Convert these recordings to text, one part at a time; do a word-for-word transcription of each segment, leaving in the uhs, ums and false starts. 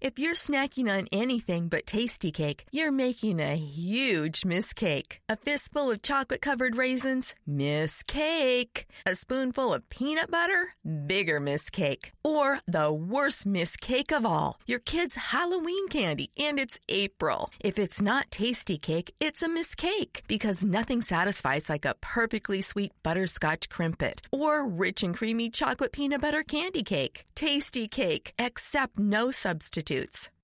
If you're snacking on anything but Tasty Cake, you're making a huge mistake. A fistful of chocolate-covered raisins? Miss Cake. A spoonful of peanut butter? Bigger mistake. Or the worst mistake of all, your kid's Halloween candy, and it's April. If it's not Tasty Cake, it's a mistake, because nothing satisfies like a perfectly sweet butterscotch crimpet or rich and creamy chocolate peanut butter candy cake. Tasty Cake. Accept no substitutes.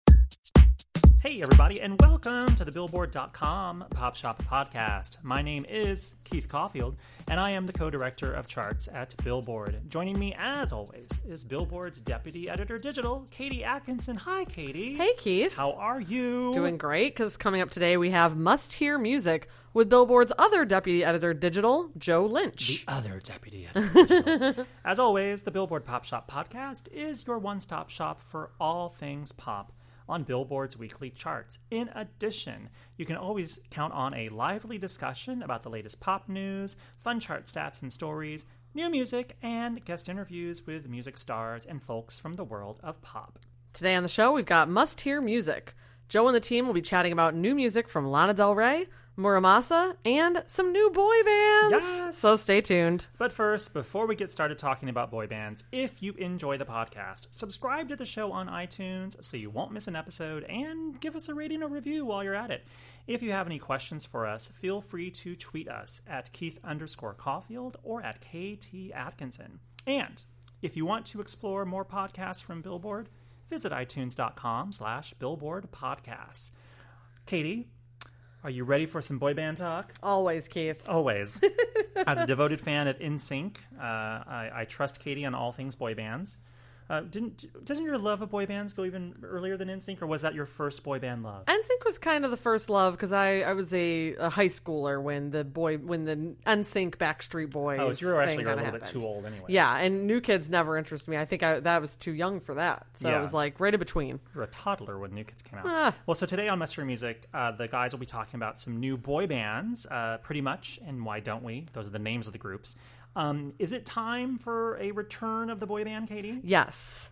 Hey everybody, and welcome to the Billboard dot com Pop Shop Podcast. My name is Keith Caulfield, and I am the co-director of charts at Billboard. Joining me, as always, is Billboard's Deputy Editor Digital, Katie Atkinson. Hi, Katie. Hey, Keith. How are you? Doing great, because coming up today we have Must Hear Music with Billboard's other Deputy Editor Digital, Joe Lynch. The other Deputy Editor Digital. As always, the Billboard Pop Shop Podcast is your one-stop shop for all things pop on Billboard's weekly charts. In addition, you can always count on a lively discussion about the latest pop news, fun chart stats and stories, new music, and guest interviews with music stars and folks from the world of pop. Today on the show, we've got Must Hear Music. Joe and the team will be chatting about new music from Lana Del Rey, Muramasa, and some new boy bands. Yes! So stay tuned. But first, before we get started talking about boy bands, if you enjoy the podcast, subscribe to the show on iTunes so you won't miss an episode, and give us a rating or review while you're at it. If you have any questions for us, feel free to tweet us at Keith underscore Caulfield or at K T Atkinson. And if you want to explore more podcasts from Billboard, visit itunes.com slash Billboard Podcasts. Katie, are you ready for some boy band talk? Always, Keith. Always. As a devoted fan of N Sync, uh, I, I trust Katie on all things boy bands. Uh, didn't doesn't your love of boy bands go even earlier than N Sync, or was that your first boy band love? N Sync was kind of the first love, because I, I was a, a high schooler when the boy when the N Sync Backstreet Boys. Oh, so you were actually a little happened. bit too old anyway. Yeah, and New Kids never interested me. I think I, that was too young for that, so Yeah. it was like right in between. You were a toddler when New Kids came out. Ah. Well, so today on Must Hear Music, uh, the guys will be talking about some new boy bands, uh, pretty much, and why don't we? Those are the names of the groups. Um, is it time for a return of the boy band, Katie? Yes.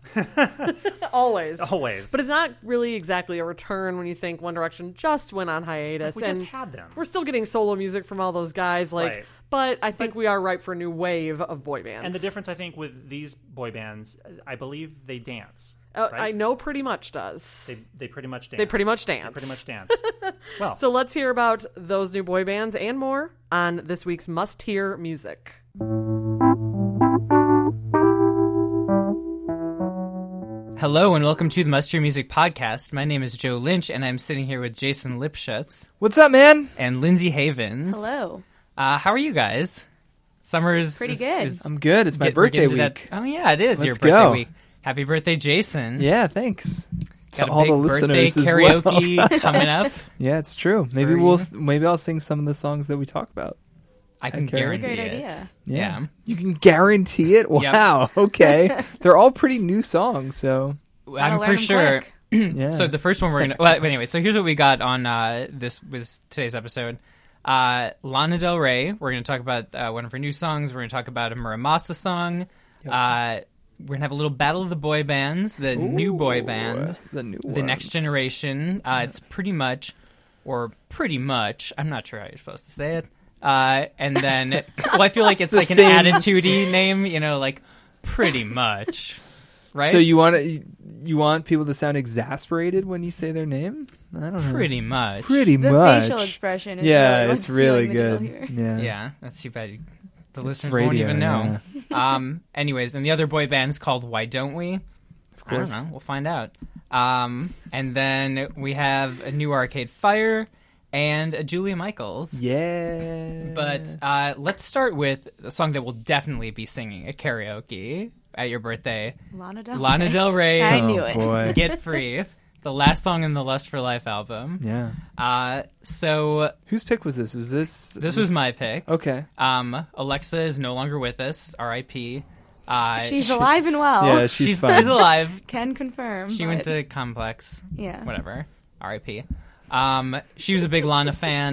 Always. Always. But it's not really exactly a return when you think One Direction just went on hiatus. We and just had them. We're still getting solo music from all those guys. Like, Right. But I think we are ripe for a new wave of boy bands. And the difference, I think, with these boy bands, I believe they dance. Uh, right? I know Pretty Much does. They, they pretty much dance. They pretty much dance. They pretty much dance. Well, So let's hear about those new boy bands and more on this week's Must Hear Music. Hello and welcome to the Must Hear Music Podcast. My name is Joe Lynch, and I'm sitting here with Jason Lipschutz What's up, man? and Lindsay Havens. Hello. Uh, how are you guys? Summer's Pretty is- good. is I'm good. It's my get- we're birthday getting week. to that- Oh yeah, it is your Let's birthday go. week. Happy birthday, Jason! Yeah, thanks. Got to a all big the listeners birthday as well. karaoke coming up. Yeah, it's true. Maybe For we'll you. maybe I'll sing some of the songs that we talk about. I can Okay. That's a guarantee great it. idea. Yeah. You can guarantee it? Wow. Okay. They're all pretty new songs, so I'm learn for 'em sure. quick. yeah. So the first one we're gonna. Well, anyway, so here's what we got on uh, this was today's episode. Uh, Lana Del Rey. We're gonna talk about uh, one of her new songs. We're gonna talk about a Muramasa song. Uh, we're gonna have a little battle of the boy bands, the new boy band, the new the next ones. generation. Uh, it's pretty much, or pretty much. I'm not sure how you're supposed to say it. Uh, and then, well, I feel like it's The like an same- attitude-y name. You know, like pretty much. Right. So you want to you want people to sound exasperated when you say their name? I don't know. pretty much. Pretty The much. facial expression is yeah, really it's what's really sealing the deal good. here. Yeah. Yeah, that's too bad. The It's listeners radio, won't even know. yeah. um. Anyways, and the other boy band's called Why Don't We? Of course. I don't know. We'll find out. Um. And then we have a new Arcade Fire and a Julia Michaels. Yeah. But uh, let's start with a song that we'll definitely be singing at karaoke at your birthday. Lana Del Lana Rey. Del Rey. I oh, knew it. boy. Get Free. The last song in the Lust for Life album. Yeah. Uh. So Whose pick was this? Was this this was my pick. Okay. Um. Alexa is no longer with us. R I P Uh, She's alive and well. Yeah, she's, she's, fine. she's alive. Can confirm. She but- went to Complex. Yeah. Whatever. R I P Um, she was a big Lana fan,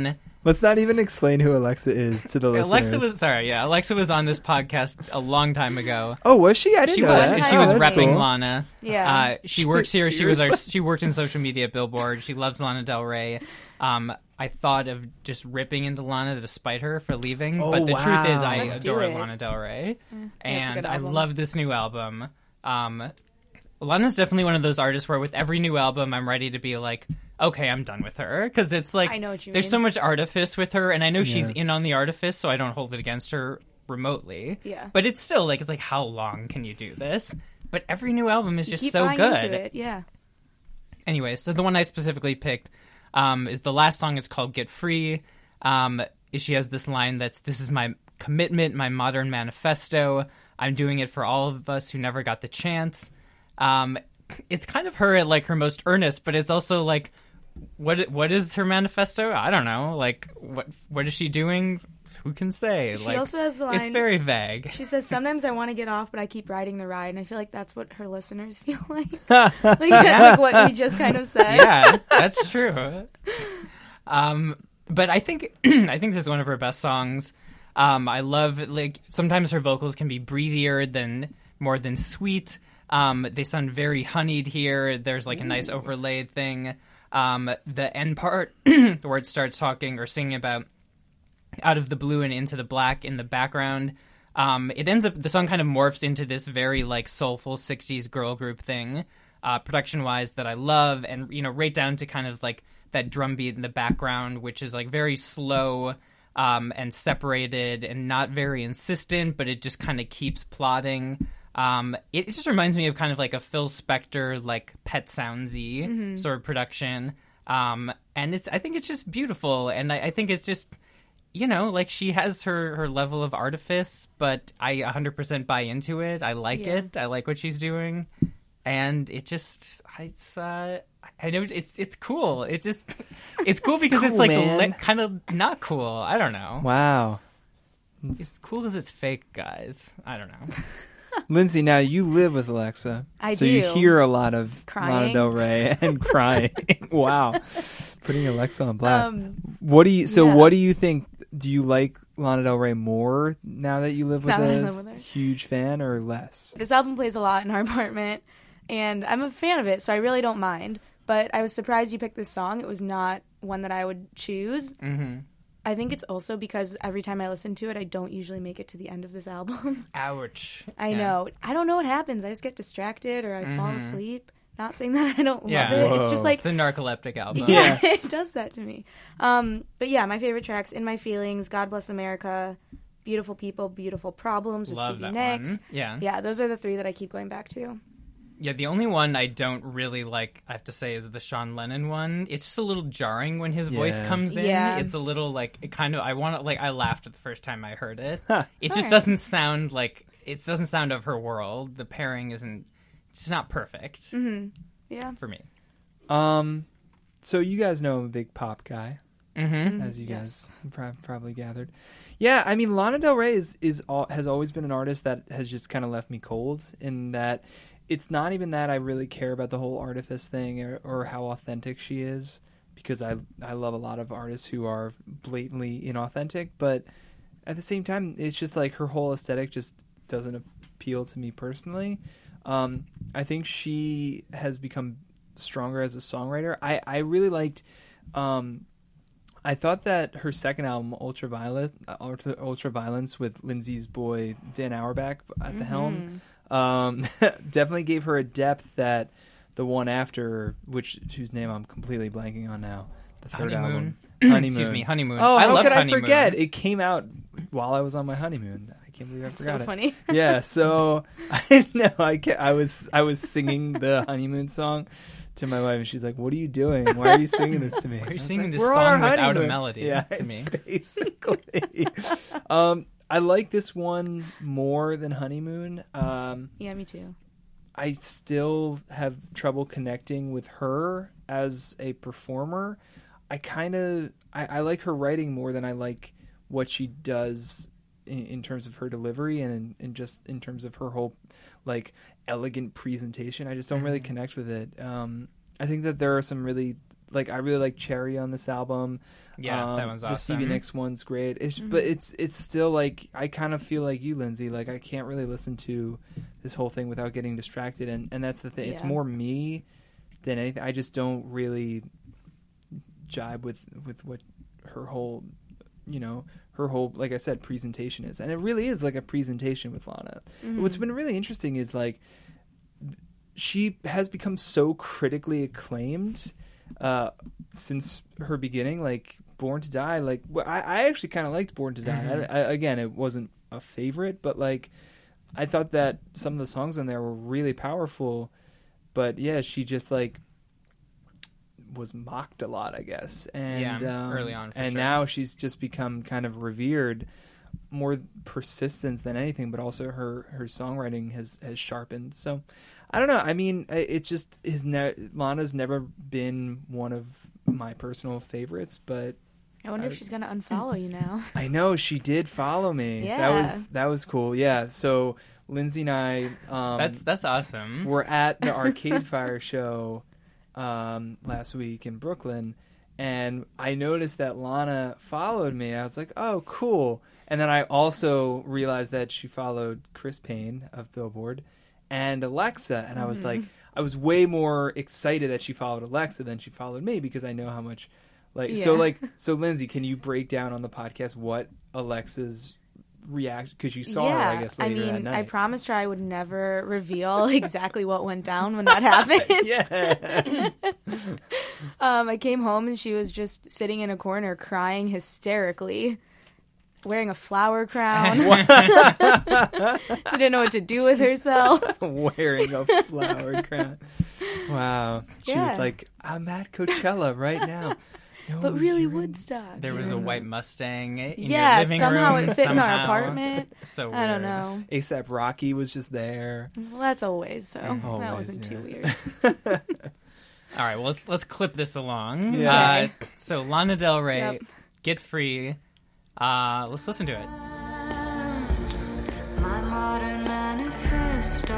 Let's not even explain who Alexa is to the listeners. Alexa was sorry, yeah. Alexa was on this podcast a long time ago. Oh, was she? I didn't She know was. that. She Oh, was that's repping cool. Lana. Yeah. Uh, she works here. She was our. Seriously? She worked in social media at Billboard. She loves Lana Del Rey. Um, I thought of just ripping into Lana to spite her for leaving, Oh, but the truth is, wow. I Let's do adore it. Lana Del Rey, it's a and good I album. love this new album. Um, Lana's definitely one of those artists where with every new album, I'm ready to be like, okay, I'm done with her. Because it's like, I know what you there's mean. so much artifice with her, and I know she's Yeah. in on the artifice, so I don't hold it against her remotely. Yeah. But it's still like, it's like, how long can you do this? But every new album is You just keep so buying good. into it. Yeah. Anyway, so the one I specifically picked um, is the last song. It's called Get Free. Um, she has this line that's, this is my commitment, my modern manifesto. I'm doing it for all of us who never got the chance. Um, it's kind of her at like her most earnest, but it's also like, what what is her manifesto? I don't know. Like, what what is she doing? Who can say? She like, also has the line. it's very vague. She says, "Sometimes I want to get off, but I keep riding the ride," and I feel like that's what her listeners feel like. Like that's like what we just kind of said. Yeah, that's true. Um, but I think I think this is one of her best songs. Um, I love like sometimes her vocals can be breathier than more than sweet. Um, they sound very honeyed here. There's like a nice overlaid thing. Um, the end part where it starts talking or singing about out of the blue and into the black in the background. Um, it ends up the song kind of morphs into this very like soulful sixties girl group thing, uh, production wise that I love, and you know right down to kind of like that drum beat in the background, which is like very slow um, and separated and not very insistent, but it just kind of keeps plodding. Um, it, it just reminds me of kind of like a Phil Spector, like Pet Soundsy Mm-hmm. sort of production. Um, and it's, I think it's just beautiful. And I, I think it's just, you know, like she has her, her level of artifice, but I one hundred percent buy into it. I like Yeah. it. I like what she's doing. And it just, it's, uh, I know it's, it's cool. It just, it's cool because it's cool, like man. li- kind of not cool. I don't know. Wow. It's cool because it's fake, guys. I don't know. Lindsay, now you live with Alexa. I so you do. hear a lot of Lana Crying. Del Rey and crying. Wow. Putting Alexa on blast. Um, what do you so yeah. what do you think? Do you like Lana Del Rey more now that you live with Now that I a live with her. huge fan, or less? This album plays a lot in our apartment, and I'm a fan of it, so I really don't mind. But I was surprised you picked this song. It was not one that I would choose. Mm-hmm. I think it's also because every time I listen to it, I don't usually make it to the end of this album. Ouch. I Yeah. know. I don't know what happens. I just get distracted or I fall asleep. Not saying that I don't Yeah. love it. It's Whoa. just like, It's a narcoleptic album. yeah, it does that to me. Um, but yeah, my favorite tracks, In My Feelings, God Bless America, Beautiful People, Beautiful Problems with Love Stevie that Nicks. one. Yeah. Yeah, those are the three that I keep going back to. Yeah, the only one I don't really like, I have to say, is the Sean Lennon one. It's just a little jarring when his voice Yeah. comes in. Yeah. It's a little like, it kind of, I want to, like, I laughed the first time I heard it. It just Alright. doesn't sound like, it doesn't sound of her world. The pairing isn't, it's not perfect Mm-hmm. Yeah. for me. Um, so you guys know I'm a big pop guy, Mm-hmm. as you Yes. guys pro- probably gathered. Yeah, I mean, Lana Del Rey is is all, has always been an artist that has just kind of left me cold. In that, it's not even that I really care about the whole artifice thing or, or how authentic she is, because I I love a lot of artists who are blatantly inauthentic. But at the same time, it's just like her whole aesthetic just doesn't appeal to me personally. Um, I think she has become stronger as a songwriter. I, I really liked, um, I thought that her second album, Ultraviolet, uh, Ultra, Ultraviolence, with Lindsay's boy Dan Auerbach at the helm, um, definitely gave her a depth that the one after, which whose name I'm completely blanking on now, the third Honeymoon. album, Honeymoon. Excuse me, Honeymoon. Oh, I how loved could I Honeymoon. forget? It came out while I was on my honeymoon. I can't believe I It's forgot so it. funny. Yeah, so I know I ca I was I was singing the honeymoon song to my wife, and she's like, "What are you doing? Why are you singing this to me?" Why are I you was singing like, this "We're on song our without a honeymoon." melody Yeah, to me? basically. um, I like this one more than Honeymoon. Um, Yeah, me too. I still have trouble connecting with her as a performer. I kind of I, I like her writing more than I like what she does in, in terms of her delivery and in, in just in terms of her whole like elegant presentation. I just don't really connect with it. Um, I think that there are some really like I really like Cherry on this album. Yeah, um, that one's the awesome. Stevie Nicks one's great. It's, Mm-hmm. But it's it's still like I kind of feel like you, Lindsay. Like I can't really listen to this whole thing without getting distracted, and, and that's the thing. It's Yeah. more me than anything. I just don't really jibe with with what her whole, you know, her whole, like I said, presentation is, and it really is like a presentation with Lana. Mm-hmm. What's been really interesting is like she has become so critically acclaimed uh, since her beginning. Like Born to Die, like well, I, I actually kind of liked Born to Die. Mm-hmm. I, I, again, it wasn't a favorite, but like I thought that some of the songs on there were really powerful. But yeah, she just like was mocked a lot, I guess. And Yeah, um, early on, for and sure. now she's just become kind of revered. More persistence than anything, but also her her songwriting has has sharpened. So I don't know. I mean, it just is. Ne- Lana's never been one of my personal favorites, but I wonder if she's gonna unfollow you now. I know she did follow me. That Yeah. was that was cool. Yeah. So Lindsay and I, um, That's that's awesome. were at the Arcade Fire show um, last week in Brooklyn, and I noticed that Lana followed me. I was like, "Oh, cool!" And then I also realized that she followed Chris Payne of Billboard and Alexa, and I was like, I was way more excited that she followed Alexa than she followed me because I know how much, like, so Yeah. like, so Lindsay, can you break down on the podcast what Alexa's reaction? Because you saw yeah, her, I guess, later I that mean, night. I promised her I would never reveal exactly what went down when that happened. Yeah. Um, I came home and she was just sitting in a corner crying hysterically, wearing a flower crown. She didn't know what to do with herself. Wearing a flower crown. Wow. She Yeah. was like, I'm at Coachella right now. No, But really, you're in- Woodstock. There was a white Mustang in Yeah, your living somehow room. it fit in our somehow. apartment. So weird. I don't know. ASAP Rocky was just there. Well, that's always so. that Always, wasn't too yeah. weird. All right, well let's let's clip this along. Yeah. Uh, so Lana Del Rey, Yep. Get Free. Uh, let's listen to it. My modern manifesto.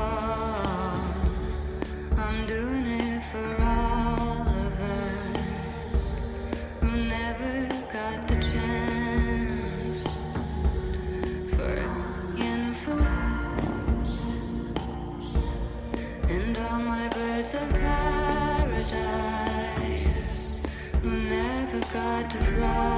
I'm doing it for all of us who never got the chance for info. And all my birds of paradise who never got to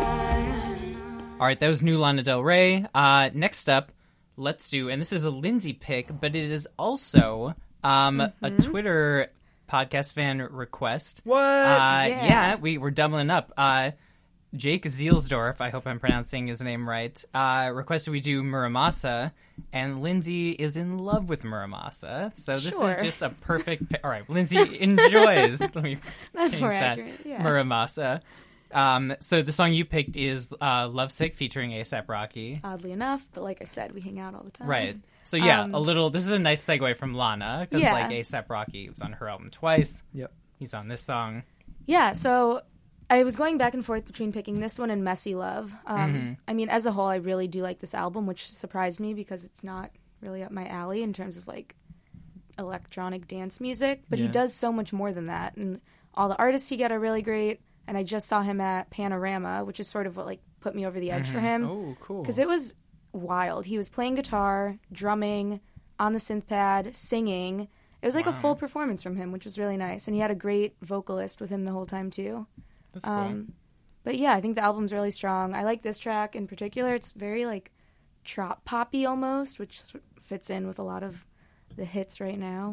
fly. All right, that was new Lana Del Rey. Uh, next up, let's do, and this is a Lindsay pick, but it is also um, a Twitter podcast fan request. What? Uh, yeah. Yeah. we were doubling up. Uh, Jake Zielsdorf, I hope I'm pronouncing his name right, uh, requested we do Muramasa, and Lindsay is in love with Muramasa. So this Sure. is just a perfect... Pi- All right, Lindsay enjoys... Let me That's change more that. accurate, yeah. Muramasa. Um, so the song you picked is uh, Lovesick featuring A$AP Rocky. Oddly enough, but like I said, we hang out all the time. Right. So yeah, Um, a little... This is a nice segue from Lana, because Yeah. like A$AP Rocky was on her album twice. Yep. He's on this song. Yeah, so I was going back and forth between picking this one and Messy Love. Um, Mm-hmm. I mean, as a whole, I really do like this album, which surprised me because it's not really up my alley in terms of like electronic dance music. But he Yeah. does so much more than that, and all the artists he get are really great. And I just saw him at Panorama, which is sort of what like put me over the edge for him. Oh, cool. Because it was wild. He was playing guitar, drumming, on the synth pad, singing. It was like a full performance from him, which was really nice. And he had a great vocalist with him the whole time, too. That's cool. Um, but yeah, I think the album's really strong. I like this track in particular. It's very like trop poppy almost, which s- fits in with a lot of the hits right now.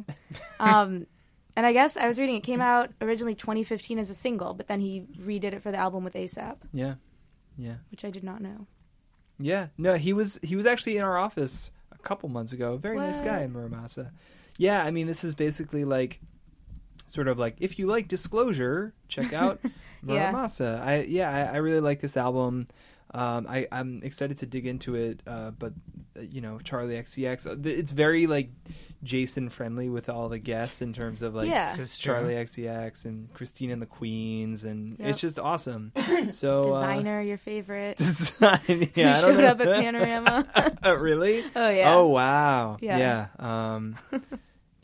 um, and I guess I was reading it came out originally twenty fifteen as a single, but then he redid it for the album with A$AP, Yeah. Yeah. which I did not know. Yeah. No, he was he was actually in our office a couple months ago. Very nice What? guy, Muramasa. Yeah, I mean, this is basically like sort of like if you like Disclosure, check out Yeah. Muramasa. I yeah, I, I really like this album. Um, I I'm excited to dig into it. Uh, but uh, you know, Charlie X C X, uh, th- it's very like Jason friendly with all the guests in terms of like Yeah. This is true. Charlie X C X and Christine and the Queens, and Yep. it's just awesome. So uh, Designer, your favorite. design. Yeah, Who I don't showed know. up at Panorama. Oh, really? Oh, yeah. Oh, wow. Yeah. Yeah. Um,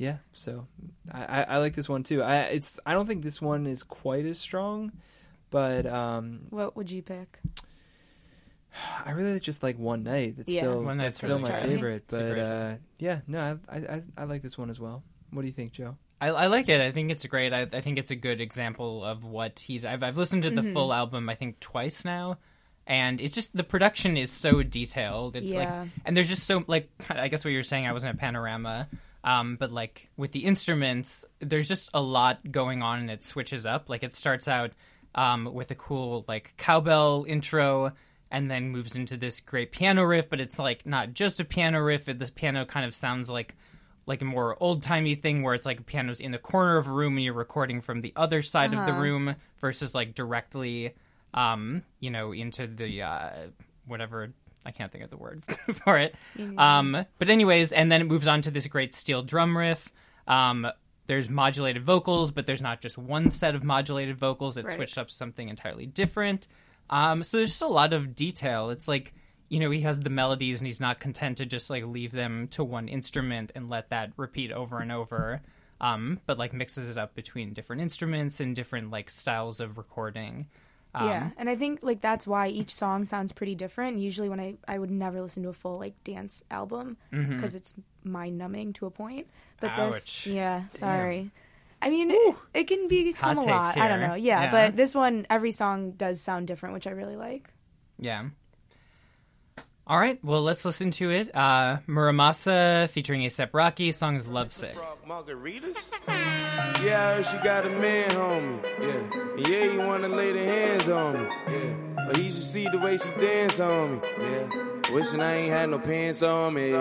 yeah, so I, I, I like this one too. I it's I don't think this one is quite as strong, but um, What would you pick? I really just like One Night. It's Yeah. still One that's Night's still really my good. favorite. It's a But great uh, yeah, no, I, I I like this one as well. What do you think, Joe? I, I like it. I think it's great. I, I think it's a good example of what he's. I've I've listened to the Mm-hmm. full album I think twice now, and it's just the production is so detailed. It's Yeah. like, and there's just so like I guess what you were saying. I wasn't at Panorama, um, but like with the instruments, there's just a lot going on, and it switches up. Like it starts out um, with a cool like cowbell intro. And then moves into this great piano riff, but it's like not just a piano riff. This piano kind of sounds like like a more old-timey thing where it's like a piano's in the corner of a room and you're recording from the other side of the room versus like directly, um, you know, into the uh, whatever. I can't think of the word for it. Um, but anyways, and then it moves on to this great steel drum riff. Um, there's modulated vocals, but there's not just one set of modulated vocals. It Right. switched up to something entirely different. Um, so there's just a lot of detail. It's like, you know, he has the melodies and he's not content to just like leave them to one instrument and let that repeat over and over. Um, but like mixes it up between different instruments and different like styles of recording. Um, Yeah, and I think like that's why each song sounds pretty different. Usually, when I I would never listen to a full like dance album because it's mind numbing to a point. But Ouch. this, yeah, sorry. I mean, it can become Hot a lot. takes I don't here. know. Yeah, Yeah. but this one, every song does sound different, which I really like. Yeah. All right, well, let's listen to it. Uh, Muramasa featuring A$AP Rocky. Song is Lovesick. Margaritas? Yeah, I heard she got a man, homie. Yeah. And yeah, he wanna lay the hands on me. Yeah. But he should see the way she dance on me. Yeah. Wishing I ain't had no pants on me.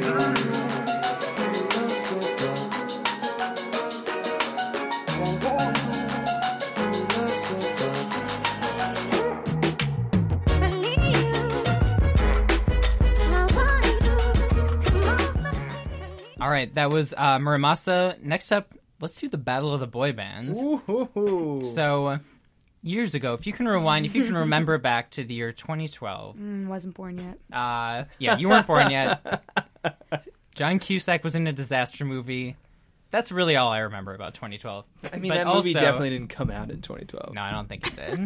All right, that was uh, Muramasa. Next up, let's do the Battle of the Boy Bands. Ooh. So, years ago, if you can rewind, if you can remember back to the year twenty twelve. Mm, wasn't born yet. Uh, yeah, you weren't born yet. John Cusack was in a disaster movie. That's really all I remember about twenty twelve. I mean, But that movie also- definitely didn't come out in twenty twelve. No, I don't think it did.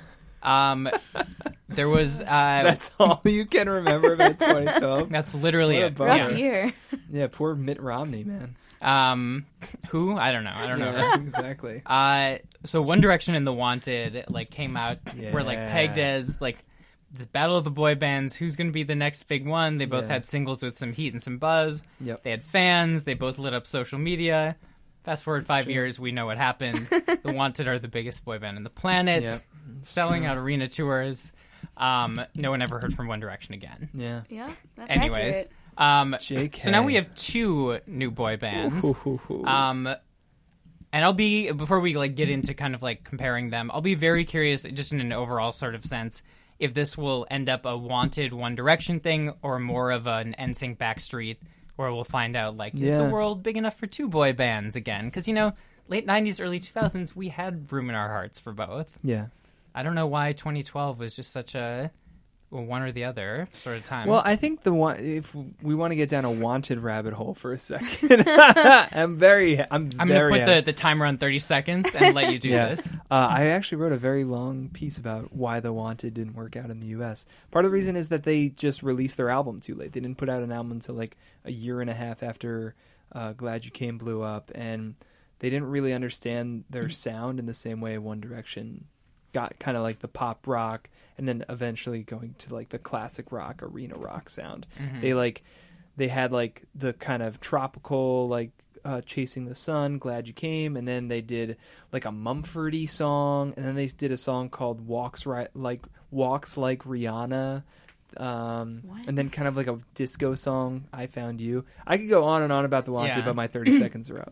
um, there was. Uh, That's all you can remember about twenty twelve. that's literally What a it. bummer. Rough Yeah. year. Yeah, poor Mitt Romney, man. Um, who? I don't know. I don't know. Yeah, exactly. Uh, so One Direction and The Wanted like came out were like Yeah. pegged as like the battle of the boy bands. Who's going to be the next big one? They both Yeah. had singles with some heat and some buzz. Yep. They had fans. They both lit up social media. Fast forward five true. years, we know what happened. The Wanted are the biggest boy band on the planet, Yep. selling out arena tours. Um, no one ever heard from One Direction again. Yeah. Yeah, that's Anyways, accurate. um, J K. so now we have two new boy bands. Ooh, hoo, hoo. Um, and I'll be before we like get into kind of like comparing them. I'll be very curious, just in an overall sort of sense, if this will end up a Wanted One Direction thing or more of an N Sync Backstreet, where we'll find out like is Yeah. the world big enough for two boy bands again? Because you know, late nineties, early two thousands, we had room in our hearts for both. Yeah. I don't know why twenty twelve was just such a well, one or the other sort of time. Well, I think the one if we want to get down a Wanted rabbit hole for a second, I'm very, I'm, I'm very. going to put the, the timer on thirty seconds and let you do yeah. this. Uh, I actually wrote a very long piece about why the Wanted didn't work out in the U S. Part of the reason is that they just released their album too late. They didn't put out an album until like a year and a half after uh, Glad You Came blew up, and they didn't really understand their sound in the same way One Direction got kind of like the pop rock and then eventually going to like the classic rock, arena rock sound. Mm-hmm. They like they had like the kind of tropical like uh, Chasing the Sun, Glad You Came, and then they did like a Mumford-y song, and then they did a song called Walks Right like Walks Like Rihanna. Um, What? and then kind of like a disco song, I Found You. I could go on and on about the Wanted, Yeah. but my thirty seconds are up.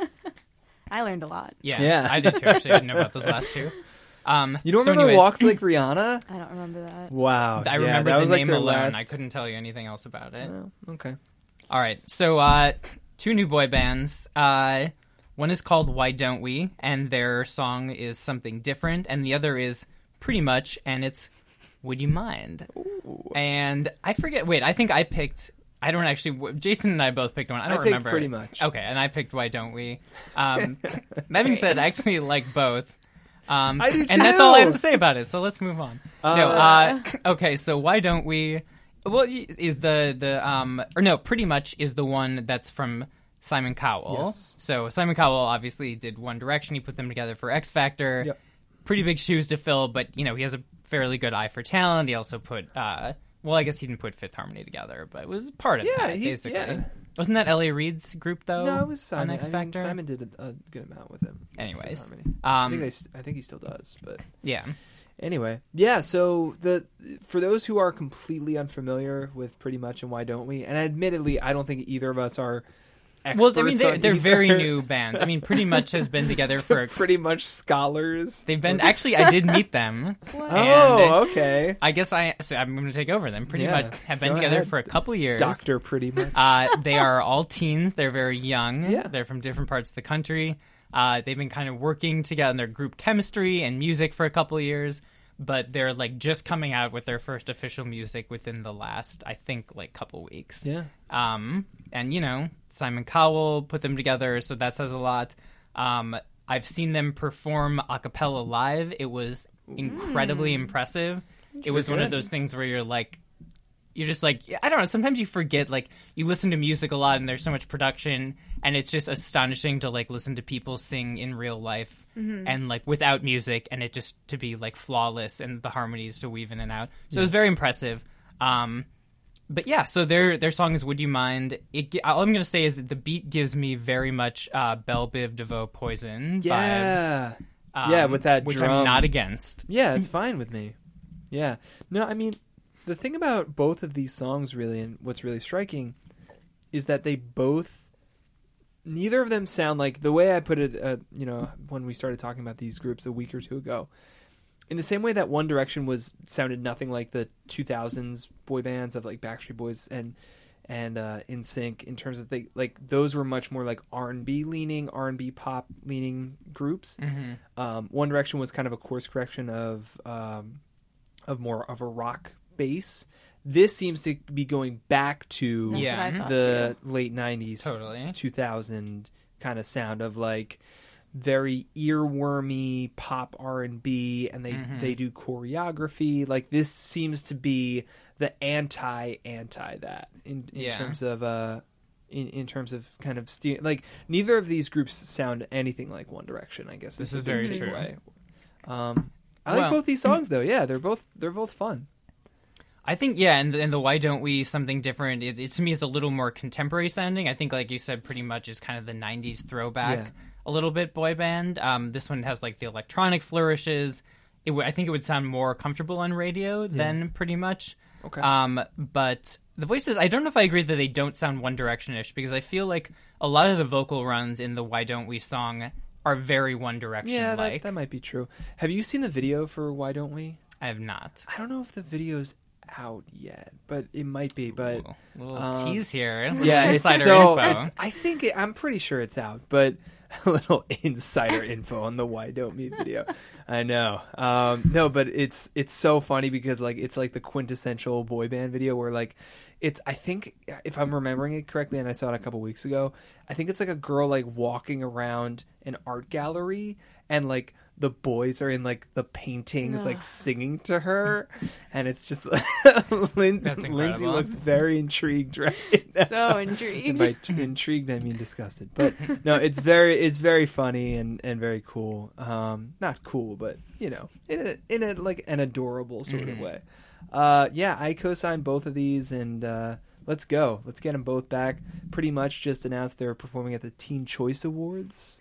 I learned a lot. Yeah, Yeah. I did too. Actually, I didn't know about those last two. Um, You don't so remember anyways, Walks Like Rihanna? I don't remember that. Wow. I Yeah, remember that the was like name their alone. last- I couldn't tell you anything else about it. Oh, okay. All right, so uh, two new boy bands. Uh, one is called Why Don't We, and their song is Something Different, and the other is Pretty Much, and it's Would You Mind? Ooh. And I forget. Wait, I think I picked I don't actually. Jason and I both picked one. I don't I picked remember. Pretty Much. Okay, and I picked Why Don't We? Um, that being said, I actually like both. Um, I do And that's all I have too. to say about it. So let's move on. Uh, no. Uh, okay. So Why Don't We? Well, is the the um or no? Pretty Much is the one that's from Simon Cowell. Yes. So Simon Cowell obviously did One Direction. He put them together for X Factor. Yep. Pretty big shoes to fill, but you know he has a fairly good eye for talent. He also put. Uh, Well, I guess he didn't put Fifth Harmony together, but it was part of Yeah, that, he- basically. yeah. Wasn't that L A Reid's group, though? No, it was Simon. On X I mean, Factor? Simon did a, a good amount with him. Anyways, Harmony. I um, think they, s- I think he still does, but yeah. anyway, yeah. So the for those who are completely unfamiliar with Pretty Much and Why Don't We, and admittedly, I don't think either of us are. Well, I mean, experts they're, on they're very either. new bands. I mean, Pretty Much has been together So for. A, pretty much scholars. they've been actually. I did meet them. Oh, okay. I guess I. So I'm going to take over them. Pretty Yeah. much have been Go together ahead. for a couple years. Doctor Pretty Much. Uh, they are all teens. They're very young. Yeah. They're from different parts of the country. Uh, they've been kind of working together in their group chemistry and music for a couple of years, but they're like just coming out with their first official music within the last, I think, like couple weeks. Yeah. Um, and you know, Simon Cowell put them together, so that says a lot. Um, I've seen them perform a cappella live. It was incredibly impressive. It was one of those things where you're like, you're just like, I don't know, sometimes you forget, like, you listen to music a lot and there's so much production, and it's just astonishing to, like, listen to people sing in real life and, like, without music, and it just to be, like, flawless and the harmonies to weave in and out. So it was very impressive. Um, but yeah, so their their song is Would You Mind? It, gi- all I'm going to say is that the beat gives me very much uh, Belle Biv DeVoe Poison Yeah. vibes. Um, Yeah, with that which drum. I'm not against. Yeah, it's fine with me. Yeah. No, I mean, the thing about both of these songs, really, and what's really striking, is that they both, neither of them sound like, the way I put it, uh, you know, when we started talking about these groups a week or two ago, in the same way that One Direction was sounded nothing like the two thousands boy bands of like Backstreet Boys and and uh, N Sync, in terms of they like those were much more like R and B leaning, R and B pop leaning groups. Mm-hmm. Um, One Direction was kind of a course correction of um, of more of a rock base. This seems to be going back to That's Yeah. what I thought the too. late nineties, Totally. two thousand kind of sound of like very earwormy pop R and B, and they Mm-hmm. they do choreography. Like this seems to be the anti anti that in, in Yeah. terms of uh in, in terms of kind of ste- like neither of these groups sound anything like One Direction. I guess This is is the big very true. takeaway. Um, I like Well- both these songs though. Yeah, they're both they're both fun. I think, yeah, and, and the Why Don't We something different, it, it to me is a little more contemporary sounding. I think, like you said, pretty much is kind of the nineties throwback, Yeah. a little bit boy band. Um, this one has like the electronic flourishes. It w- I think it would sound more comfortable on radio than Pretty Much. Okay. Um, but the voices, I don't know if I agree that they don't sound One Direction-ish, because I feel like a lot of the vocal runs in the Why Don't We song are very One Direction-like. Yeah, that, that might be true. Have you seen the video for Why Don't We? I have not. I don't know if the video's out yet, but it might be. But Ooh, little um, tease here. yeah, Little it's insider so. info. It's, I think it, I'm pretty sure it's out, but a little insider info on the Why Don't Me video. I know. Um, no, but it's it's so funny because like it's like the quintessential boy band video where like it's. I think if I'm remembering it correctly, and I saw it a couple weeks ago, I think it's like a girl like walking around an art gallery and like the boys are in like the paintings like singing to her, and it's just Lin- That's Lindsay incredible. looks very intrigued right now. So intrigued. And by t- intrigued I mean disgusted, but no, it's very it's very funny and, and very cool. Um, not cool, but you know, in a in a like an adorable sort Mm-hmm. of way. Uh, yeah, I co-signed both of these, and uh, let's go. Let's get them both back. Pretty much just announced they're performing at the Teen Choice Awards,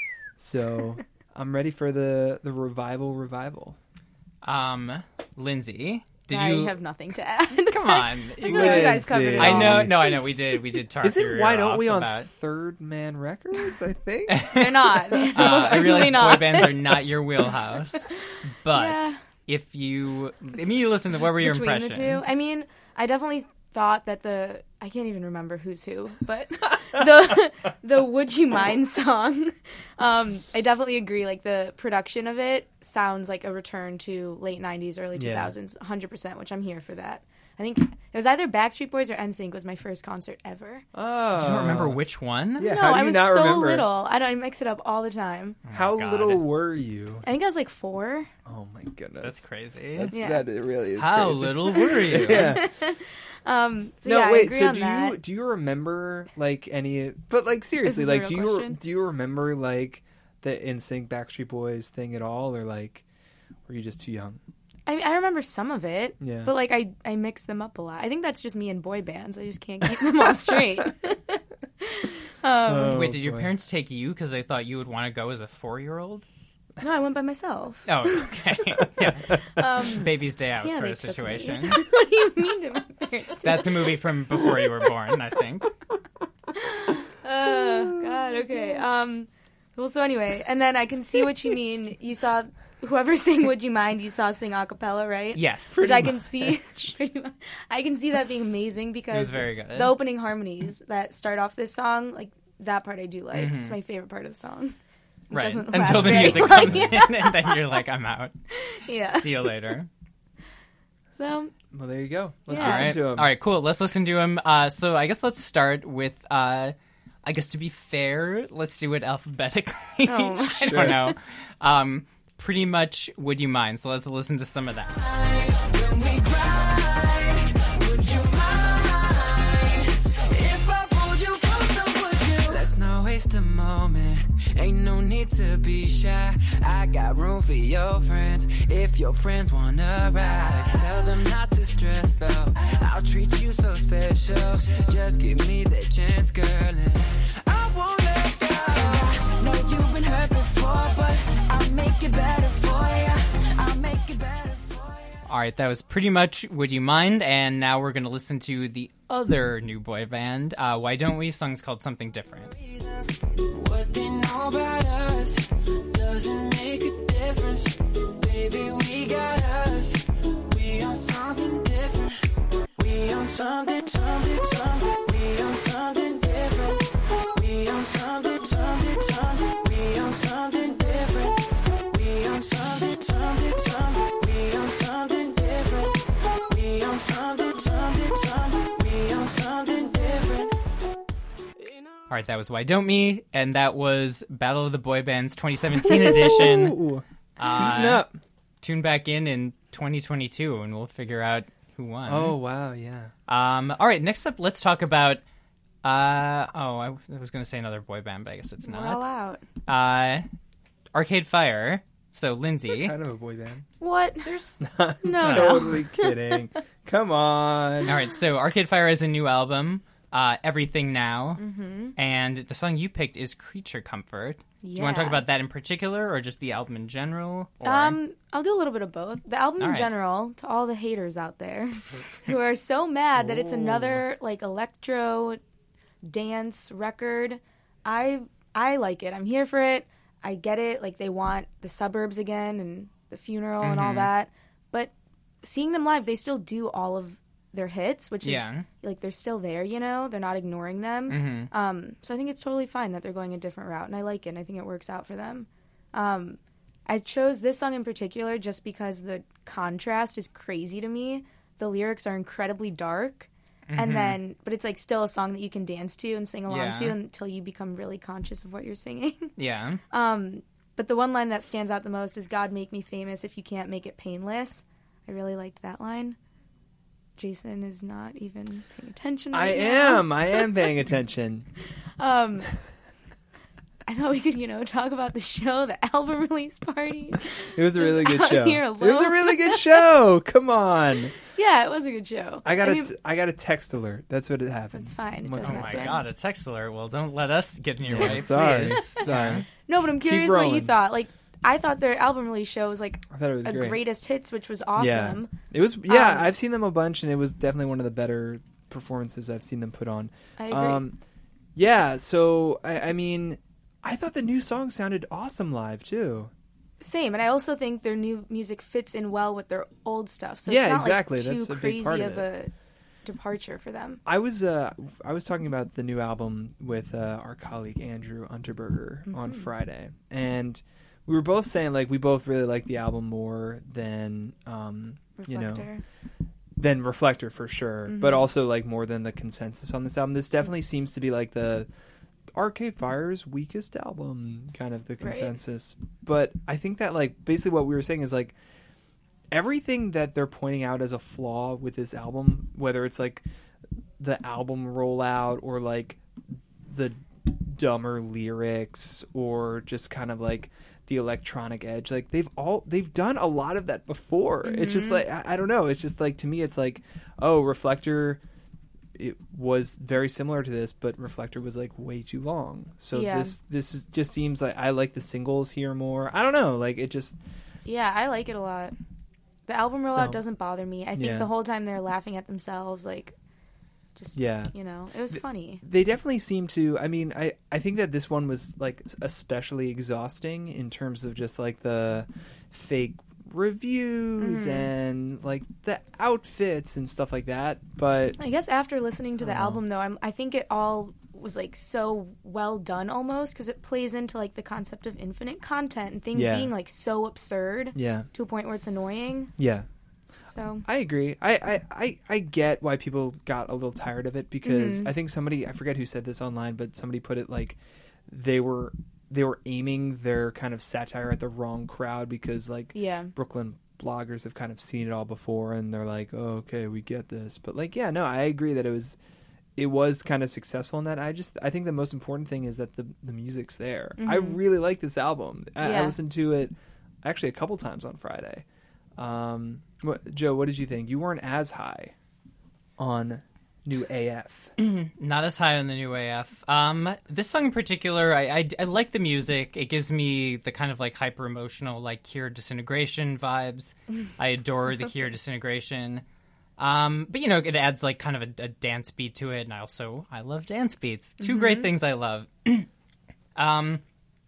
so I'm ready for the the revival revival. Um, Lindsay, did I you have nothing to add. come on? I feel like you guys covered it Lindsay. all. I know, no, I know. We did, we did talk. Isn't your Why ear Don't off We on about, Third Man Records? I think. They're not. They're Uh, most I certainly realize not. boy bands are not your wheelhouse, but Yeah. if you, I mean, you listen to what were your Between impressions? the two, I mean, I definitely thought that the I can't even remember who's who, but the the Would You Mind song, um, I definitely agree. Like the production of it sounds like a return to late nineties, early two Yeah. thousands, one hundred percent. Which I'm here for that. I think it was either Backstreet Boys or N Sync was my first concert ever. Oh, You don't remember which one? Yeah, no, how do I you was not so remember? little. I don't I mix it up all the time. How God. little were you? I think I was like four. Oh my goodness, That's crazy. That's, Yeah. That it really is. How crazy. little were you? Yeah. Um, so no, yeah, I wait. agree So on do that. you do you remember like any? But like seriously, Is this a like do real you question? do you remember like the N Sync Backstreet Boys thing at all, or like were you just too young? I, I remember some of it, Yeah. but like I, I mix them up a lot. I think that's just me and boy bands. I just can't keep them all straight. Oh, Wait, did your boy. parents take you because they thought you would want to go as a four-year-old? No, I went by myself. Oh, okay. yeah. Um, Baby's Day Out yeah, sort they of took me. situation. What do you mean to my parents? That's a movie from before you were born, I think. Oh God. Okay. Um. Well, so anyway, and then I can see what you mean. You saw whoever sang "Would You Mind." You saw sing a cappella, right? Yes. Which I can see. pretty much- I can see that being amazing because very good. the opening harmonies that start off this song, like that part, I do like. It's my favorite part of the song. It Right. doesn't Until last the very music long. comes Yeah. in, and then you're like, I'm out. Yeah. See you later. So Well, there you go. Let's Yeah. All listen right. to him. All right, cool. Let's listen to him. Uh, so I guess let's start with, uh, I guess to be fair, let's do it alphabetically. Oh, my- I don't know. Um, pretty much Would You Mind? So let's listen to some of that. When we cried, would you mind if I pulled you closer, would you? Let's not waste a moment, ain't no need to be shy. I got room for your friends, if your friends wanna ride. Tell them not to stress though, I'll treat you so special. Just give me that chance, girl, and I won't let go. Know you've been hurt before, but I'll make it better for you. I'll make it better for you. All right, that was pretty much Would You Mind? And now we're going to listen to the other new boy band, uh, Why Don't We? Song's called Something Different. What they know about us doesn't make a difference. Baby, we got us. We on something different. We on something, something, something. We on something different. We on something, something, something. We on something different. We on something, something, something. We on something different. We on something, something, something. We on something different. All right, that was Why Don't Me? And that was Battle of the Boy Bands twenty seventeen edition. Ooh, Uh, heating up. Tune back in in twenty twenty-two and we'll figure out who won. Oh wow, yeah. Um, all right, next up, let's talk about. Uh, oh, I, I was going to say another boy band, but I guess it's we're all not. out. Uh, Arcade Fire. So, Lindsay. Kind of a boy band. What? There's no, no. Totally kidding. Come on. All right, so Arcade Fire has a new album, uh, Everything Now. Mm-hmm. And the song you picked is Creature Comfort. Do you want to talk Yeah. about that in particular or just the album in general? Or... Um, I'll do a little bit of both. The album All in right. general, to all the haters out there who are so mad that it's another like electro dance record. I I like it. I'm here for it. I get it. Like they want the suburbs again and the funeral and all Mhm. that. But seeing them live, they still do all of their hits, which is Yeah. like they're still there, you know? They're not ignoring them. Mhm. Um, so I think it's totally fine that they're going a different route, and I like it, and I think it works out for them. Um, I chose this song in particular just because the contrast is crazy to me. The lyrics are incredibly dark, Mhm. and then, but it's like still a song that you can dance to and sing along Yeah. to until you become really conscious of what you're singing. Yeah. Um, but the one line that stands out the most is "God make me famous if you can't make it painless." I really liked that line. Jason is not even paying attention I right now. am. I am paying attention. Um, I thought we could, you know, talk about the show, the album release party. It was a really Just good out show. here It was a alone. really good show. Come on. Yeah, it was a good show. I got I a mean, t- I got a text alert. That's what it happened. That's fine. It What- does Oh my happen. god, a text alert. Well, don't let us get in your Yeah, way, sorry. please. Sorry. No, but I'm Keep curious what you rolling. thought. Like, I thought their album release show was like I thought it was a great. greatest hits, which was awesome. Yeah. It was. Yeah, Um, I've seen them a bunch, and it was definitely one of the better performances I've seen them put on. I agree. Um, yeah. So I, I mean, I thought the new song sounded awesome live too. Same, and I also think their new music fits in well with their old stuff. So Yeah, it's not exactly. like too That's a big crazy part of, of a departure for them. I was uh, I was talking about the new album with uh, our colleague Andrew Unterberger on Mm-hmm. Friday, and we were both saying like we both really like the album more than um, you know. Reflector. than Reflector for sure, Mm-hmm. but also like more than the consensus on this album. This definitely seems to be like the Arcade Fire's weakest album, kind of the consensus. Right. But I think that like basically what we were saying is like everything that they're pointing out as a flaw with this album, whether it's like the album rollout or like the dumber lyrics or just kind of like the electronic edge, like they've all they've done a lot of that before. Mm-hmm. It's just like I, I don't know, it's just like to me it's like, oh, Reflector, it was very similar to this, but Reflector was like way too long. So yeah. this this is just seems like I like the singles here more. I don't know, like it just yeah I like it a lot. The album rollout So, doesn't bother me. I think yeah. the whole time they're laughing at themselves, like just yeah you know, it was funny. They definitely seem to. I mean, I, I think that this one was like especially exhausting in terms of just like the fake reviews mm-hmm. and like the outfits and stuff like that. But I guess after listening to the Uh-huh. album, though, I'm, I think it all was like so well done almost because it plays into like the concept of infinite content and things Yeah. being like so absurd yeah, to a point where it's annoying. yeah. So I agree. I, I, I, I get why people got a little tired of it because Mhm. I think somebody, I forget who said this online, but somebody put it like they were they were aiming their kind of satire at the wrong crowd because like yeah, Brooklyn bloggers have kind of seen it all before and they're like, oh, okay, we get this. But like, yeah, no, I agree that it was it was kind of successful in that. I just I think the most important thing is that the the music's there. Mhm. I really like this album. I, Yeah. I listened to it actually a couple times on Friday. Um, what, Joe, what did you think? You weren't as high on New A F. Not as high on the New A F. Um, this song in particular, I, I, I like the music. It gives me the kind of like hyper emotional, like Cure Disintegration vibes. I adore the Cure Disintegration. Um, but you know, it adds like kind of a, a dance beat to it, and I also I love dance beats. Two Mm-hmm. great things I love. um,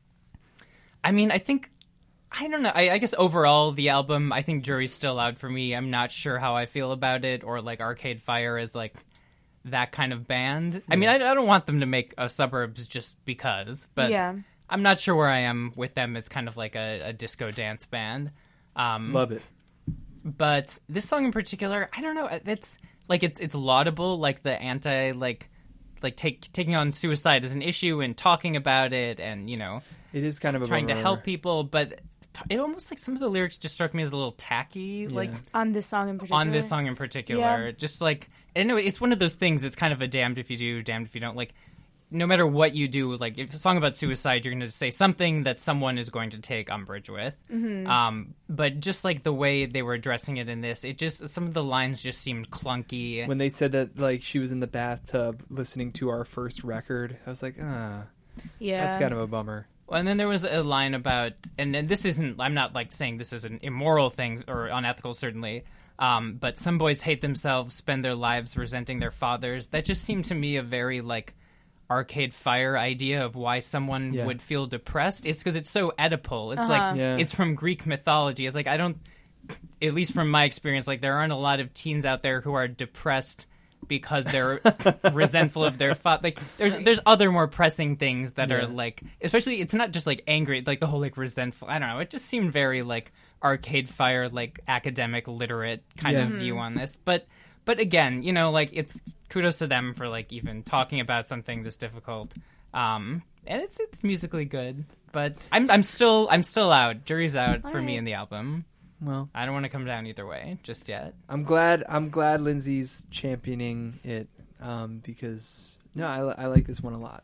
I mean, I think. I don't know. I, I guess overall, the album, I think Jury's still out for me. I'm not sure how I feel about it, or like Arcade Fire is like that kind of band. I mean, I, I don't want them to make a Suburbs just because, but yeah. I'm not sure where I am with them as kind of like a, a disco dance band. Um, Love it. But this song in particular, I don't know. It's like it's it's laudable, like the anti like like take taking on suicide as an issue and talking about it, and you know, It is kind of a trying to bummer. help people, but. It almost like some of the lyrics just struck me as a little tacky, like On this song in particular. on this song in particular. Yeah. Just like, I know it's one of those things. It's kind of a damned if you do, damned if you don't. Like, no matter what you do, like if it's a song about suicide, you're going to say something that someone is going to take umbrage with. Mm-hmm. Um, but just like the way they were addressing it in this, it just some of the lines just seemed clunky. When they said that like she was in the bathtub listening to our first record, I was like, ah, Yeah. that's kind of a bummer. And then there was a line about, and, and this isn't, I'm not like saying this is an immoral thing or unethical, certainly, um, but some boys hate themselves, spend their lives resenting their fathers. That just seemed to me a very like Arcade Fire idea of why someone Yeah. would feel depressed. It's because it's so Oedipal. It's Uh-huh. like, Yeah. it's from Greek mythology. It's like, I don't, at least from my experience, like there aren't a lot of teens out there who are depressed because they're resentful of their father. Like, there's there's other more pressing things that Yeah. are like, especially it's not just like angry, like the whole like resentful. I don't know. It just seemed very like Arcade Fire, like academic, literate kind Yeah. of view on this. But but again, you know, like it's kudos to them for like even talking about something this difficult. Um, and it's it's musically good. But I'm I'm still I'm still out. Jury's out for me right. in the album. Well, I don't want to come down either way just yet. I'm glad. I'm glad Lindsay's championing it um, because no, I, li- I like this one a lot.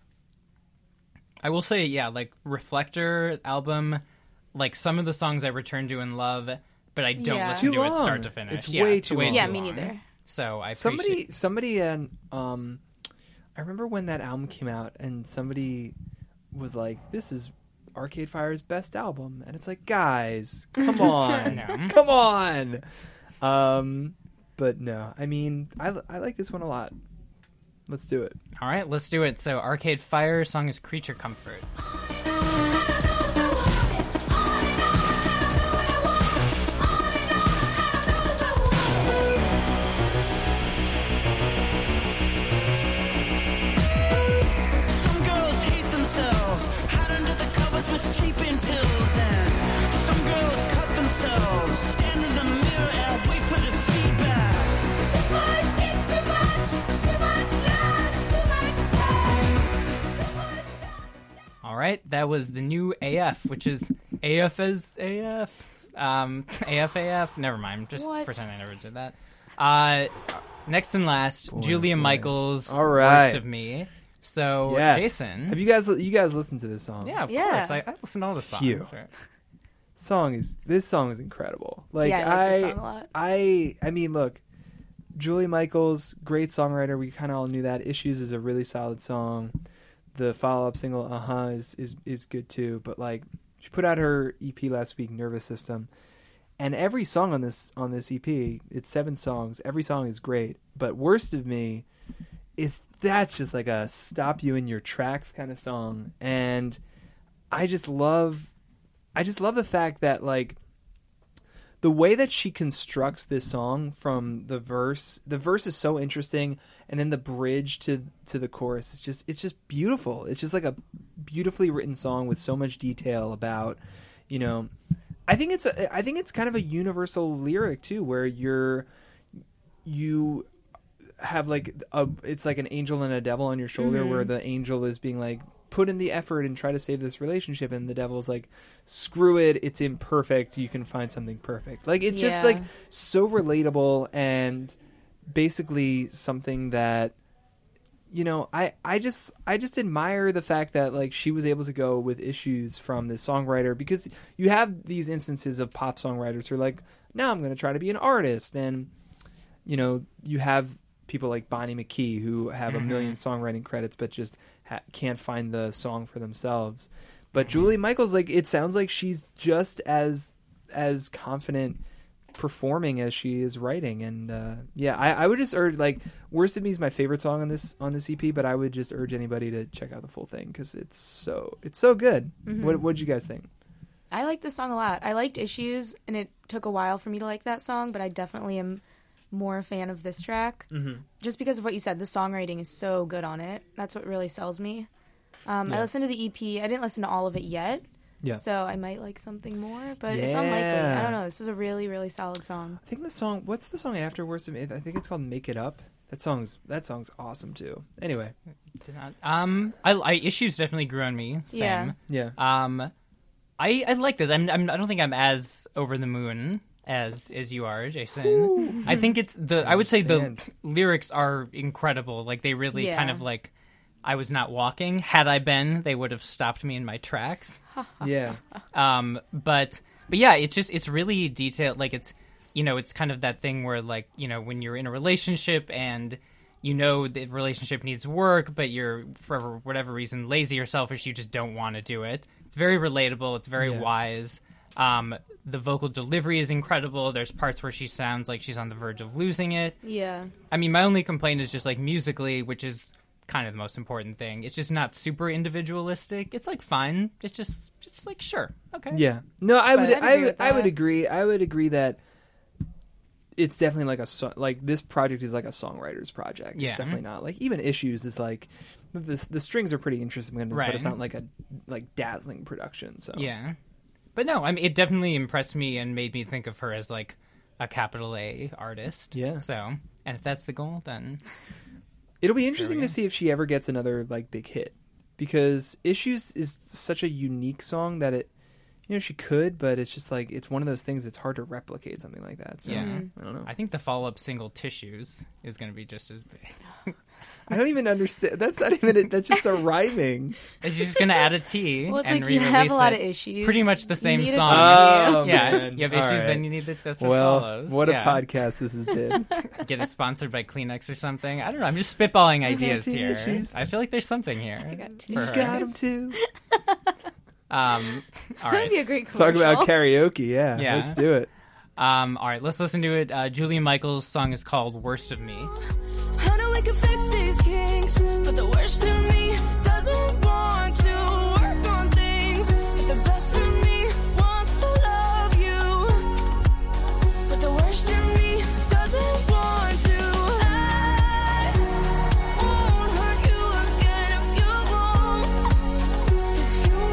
I will say, yeah, like Reflector album, like some of the songs I return to and love, but I don't Yeah. listen Too to it long. start to finish. It's yeah, way it's too way long. Yeah, too me long. neither. So I Somebody, appreciate. somebody, and um, I remember when that album came out, and somebody was like, "This is Arcade Fire's best album," and it's like, guys, come on, No. come on. Um, but no, I mean, I I like this one a lot. Let's do it. All right, let's do it. So Arcade Fire song is Creature Comfort. Some girls hate themselves, hide under the covers with sleeping pills, and some girls cut themselves, stand in the mirror and wait for the feedback. that was the new A F, which is A F as A F. Um, A F A F. Never mind. Just What? pretend I never did that. Uh, next and last, Boy, Julia boy. Michaels, All right. Worst of Me. So, Yes. Jason. Have you guys you guys listened to this song? Yeah, of Yeah. course. I, I listen to all the songs. Phew. Right? Song is this song is incredible. Like Yeah, I like this I song a lot. I I mean, look, Julia Michaels, great songwriter. We kind of all knew that. Issues is a really solid song. The follow-up single, Uh-huh, is, is is good too. But like, she put out her E P last week, Nervous System, and every song on this on this E P, it's seven songs. Every song is great. But Worst of Me is that's just like a stop you in your tracks kind of song, and I just love, I just love the fact that like. The way that she constructs this song from the verse, the verse is so interesting, and then the bridge to to the chorus is just it's just beautiful. It's just like a beautifully written song with so much detail about, you know, I think it's a, I think it's kind of a universal lyric too, where you're you have like a it's like an angel and a devil on your shoulder, Mm-hmm. where the angel is being like, put in the effort and try to save this relationship, and the devil's like, screw it, it's imperfect, you can find something perfect. Like, it's just Yeah. like so relatable, and basically something that, you know, I, I just I just admire the fact that like she was able to go with Issues from this songwriter, because you have these instances of pop songwriters who are like, now I'm going to try to be an artist, and you know, you have people like Bonnie McKee who have a million songwriting credits but just ha- can't find the song for themselves. But Julia Michaels, like, it sounds like she's just as as confident performing as she is writing, and uh, yeah, I, I would just urge, like, Worst of Me is my favorite song on this on this E P, but I would just urge anybody to check out the full thing because it's so it's so good. Mm-hmm. What what did you guys think? I like this song a lot. I liked Issues, and it took a while for me to like that song, but I definitely am more a fan of this track. Mm-hmm. Just because of what you said. The songwriting is so good on it. That's what really sells me. Um, Yeah. I listened to the E P. I didn't listen to all of it yet, Yeah, so I might like something more, but it's unlikely. Yeah. I don't know. This is a really, really solid song. I think the song. What's the song after Worst of Me? I think it's called Make It Up. That song's that song's awesome too. Anyway, Did not- Um, I, I Issues definitely grew on me. Same. Yeah. yeah. Um, I I like this. I'm, I'm I don't think I'm as over the moon as as you are, Jason. I think it's the. I would say the understand. lyrics are incredible. Like they really Yeah. kind of like. I was not walking. Had I been, they would have stopped me in my tracks. Yeah. Um, but but yeah, it's just it's really detailed. Like it's you know it's kind of that thing where like you know when you're in a relationship and you know the relationship needs work, but you're for whatever reason lazy or selfish, you just don't want to do it. It's very relatable. It's very Yeah. wise. Um, the vocal delivery is incredible. There's parts where she sounds like she's on the verge of losing it. Yeah. I mean, my only complaint is just like musically, which is kind of the most important thing. It's just not super individualistic. It's like fine. It's just just like sure, okay. Yeah. No, I would I'd I agree would with I would that. agree. I would agree that it's definitely like a so- like this project is like a songwriter's project. Yeah. It's definitely not like even Issues is like the the strings are pretty interesting, but Right. it's not like a like dazzling production. So Yeah. But no, I mean, it definitely impressed me and made me think of her as like a capital A artist. Yeah. So, and if that's the goal, then it'll be interesting we to go. see if she ever gets another like big hit, because Issues is such a unique song that it, you know, she could, but it's just like it's one of those things that's hard to replicate something like that. So yeah. I don't know. I think the follow-up single "Tissues" is going to be just as big. I don't even understand. That's not even. A, that's just a rhyming. She's just going to add a T Well, it's and like you re-release have a lot it. of issues. Pretty much the same You need a song. tissue. Oh, yeah, man. you have All issues, right. then you need this. That's what Well, follows. what a Yeah. podcast this has been. Get it sponsored by Kleenex or something. I don't know. I'm just spitballing got ideas here. tissues. I feel like there's something here. got for You her. got them too. Um, all That'd be a right. great Talk commercial. about karaoke. Yeah, Yeah. let's do it. Um, all right. Let's listen to it. Uh, Julia Michaels' song is called "Worst of Me." I know we can fix these kinks, but the worst of me doesn't want to work on things. But the best of me wants to love you. But the worst of me doesn't want to. I won't hurt you again if you won't. If you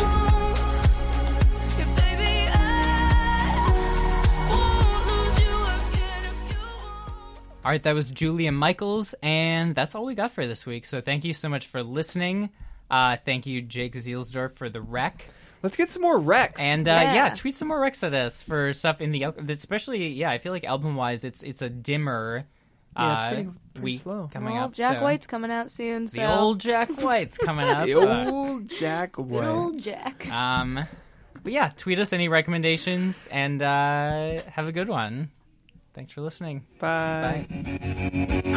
won't, yeah, baby, I won't lose you again if you won't. All right, that was Julia Michaels, and that's all we got for this week. So thank you so much for listening. Uh, thank you, Jake Zielsdorf, for the rec. Let's get some more recs. And uh, yeah. Yeah. tweet some more recs at us for stuff in the especially. Yeah, I feel like album wise, it's it's a dimmer. Yeah, it's uh, pretty- pretty week slow. coming Well, up. Jack so. White's coming out soon. So The old Jack White's coming up. the old Jack Good White. old Jack. Um, but yeah, tweet us any recommendations and uh, have a good one. Thanks for listening. Bye. Bye.